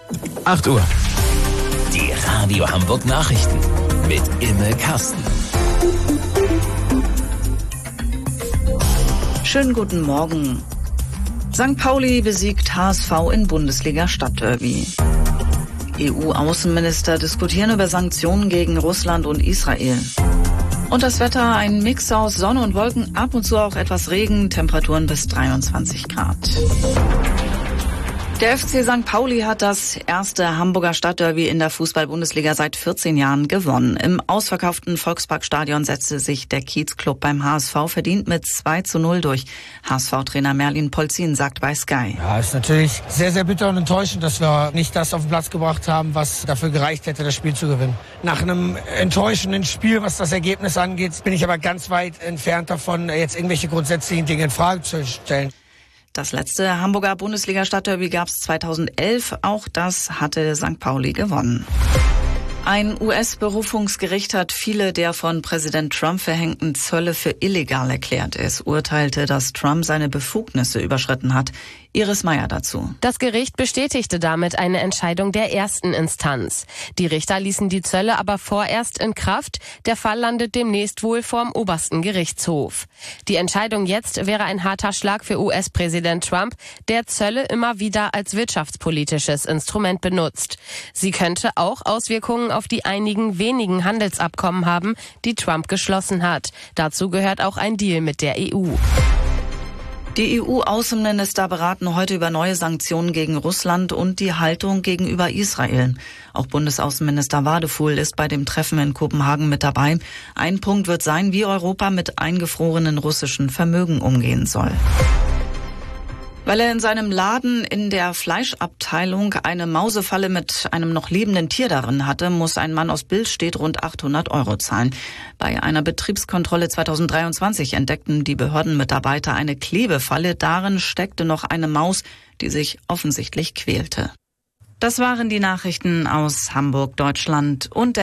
8 Uhr. Die Radio Hamburg Nachrichten mit Imme Karsten. Schönen guten Morgen. St. Pauli besiegt HSV in Bundesliga-Stadtderby. EU-Außenminister diskutieren über Sanktionen gegen Russland und Israel. Und das Wetter, ein Mix aus Sonne und Wolken, ab und zu auch etwas Regen, Temperaturen bis 23 Grad. Der FC St. Pauli hat das erste Hamburger Stadtderby in der Fußball-Bundesliga seit 14 Jahren gewonnen. Im ausverkauften Volksparkstadion setzte sich der Kiezclub beim HSV verdient mit 2:0 durch. HSV-Trainer Merlin Polzin sagt bei Sky: Ja, ist natürlich sehr, sehr bitter und enttäuschend, dass wir nicht das auf den Platz gebracht haben, was dafür gereicht hätte, das Spiel zu gewinnen. Nach einem enttäuschenden Spiel, was das Ergebnis angeht, bin ich aber ganz weit entfernt davon, jetzt irgendwelche grundsätzlichen Dinge in Frage zu stellen. Das letzte Hamburger Bundesliga-Stadtderby gab es 2011. Auch das hatte St. Pauli gewonnen. Ein US-Berufungsgericht hat viele der von Präsident Trump verhängten Zölle für illegal erklärt. Es urteilte, dass Trump seine Befugnisse überschritten hat. Iris Meyer dazu. Das Gericht bestätigte damit eine Entscheidung der ersten Instanz. Die Richter ließen die Zölle aber vorerst in Kraft. Der Fall landet demnächst wohl vorm obersten Gerichtshof. Die Entscheidung jetzt wäre ein harter Schlag für US-Präsident Trump, der Zölle immer wieder als wirtschaftspolitisches Instrument benutzt. Sie könnte auch Auswirkungen auf die einigen wenigen Handelsabkommen haben, die Trump geschlossen hat. Dazu gehört auch ein Deal mit der EU. Die EU-Außenminister beraten heute über neue Sanktionen gegen Russland und die Haltung gegenüber Israel. Auch Bundesaußenminister Wadefuhl ist bei dem Treffen in Kopenhagen mit dabei. Ein Punkt wird sein, wie Europa mit eingefrorenen russischen Vermögen umgehen soll. Weil er in seinem Laden in der Fleischabteilung eine Mausefalle mit einem noch lebenden Tier darin hatte, muss ein Mann aus Billstedt rund 800 € zahlen. Bei einer Betriebskontrolle 2023 entdeckten die Behördenmitarbeiter eine Klebefalle. Darin steckte noch eine Maus, die sich offensichtlich quälte. Das waren die Nachrichten aus Hamburg, Deutschland und